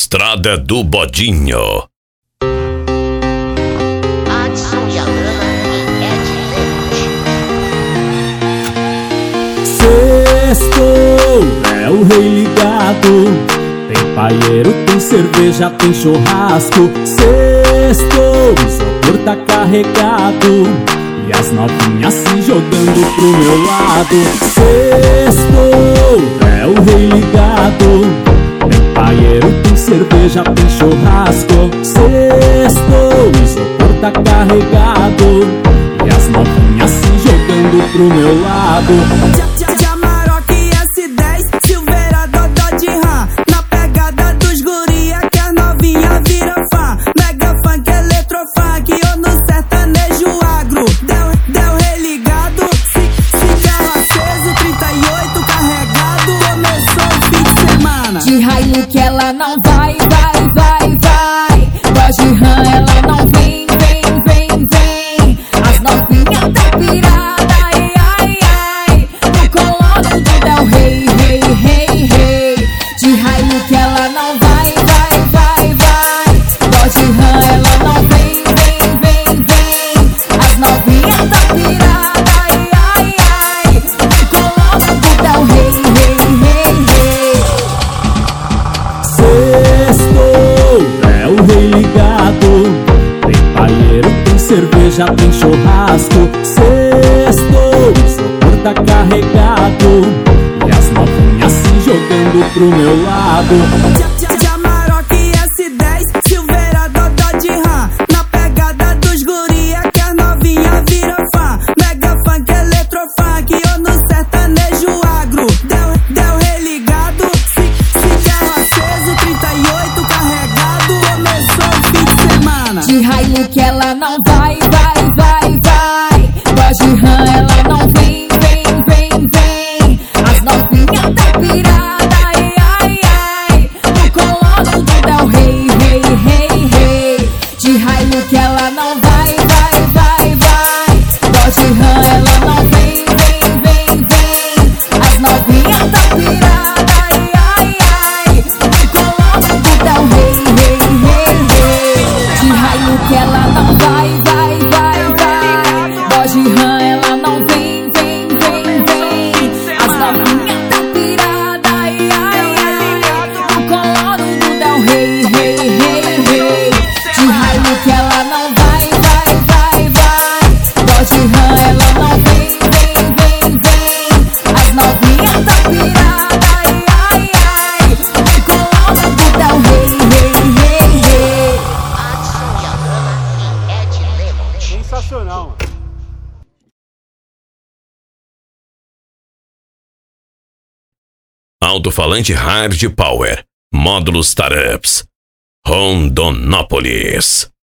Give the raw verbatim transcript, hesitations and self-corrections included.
Estrada do Bodinho. Adson Yalana e Ed Leite. Sextou, é o rei ligado. Tem paieiro, tem cerveja, tem churrasco. Sextou, o isopor tá carregado e as novinhas se jogando pro meu lado. Sextou, é o rei ligado. Tem paieiro, tem cerveja, tem churrasco. Sextou, o isopor tá carregado e as novinhas se jogando pro meu lado. Jamarok S dez, Silveira, Dodó de Ram. Na pegada dos guria que as novinha vira fã. Mega funk, eletrofunk ou no sertanejo agro. Deu, deu religado, se, se carro aceso, trinta e oito carregado. Começou o fim de semana. De Hilux ela não vai, vai, vai, vai. Voz de Ram ela não vem, vem, vem, vem. As novinhas tá pirada, ai, ai, ai. No colo do Del Rey, rei, rei, rei. De Hilux ela não vai, vai, vai, vai. Voz de Ram ela não vem, vem, vem, vem. As novinhas tá pirada, ai, ai, ai. No colo do Del Rey, rei, rei, rei. Sextou, é o rei ligado. Tem paieiro, tem cerveja, tem churrasco. Sextou, o isopor tá carregado e as novinhas se jogando pro meu lado. Jamarok S dez, Silveira, Dodó de Ram. Na pegada dos guria que as novinha vira fã. Mega funk, eletrofunk ou no sertanejo agro. Deu, deu religado, se, se carro aceso, trinta e oito carregado. Começou o fim de semana. De Hilux ela não vai, vai, vai, vai. Voz de Ram ela não vem, vem, vem, vem. As novinhas tá pirada, ai, ai, ai. No colo do Del Rey, rei, rei, rei. De Hilux ela não vai, vai, vai, vai. Voz de Ram ela não vem, vem, vem, vem. As novinhas tá pirada, ai, ai, ai. No colo do Del Rey, rei, rei, rei. De Hilux ela não vai, vai, vai, vai. Voz de Ram ela não vem, vem, vem, vem. As novinhas tá pirada, ai, ai, ai. No colo do Del Rey, rei, rei, rei. De Hilux ela não vai, vai, vai, vai. Voz de Ram ela não vem, vem, vem, vem. As novinhas tá pirada, ai, ai, ai. No colo do Del Rey, rei, rei, rei. Adson Yalana e Ed Leite. Sensacional, mano. Alto-falante Hard Power. Módulos Startups. Rondonópolis.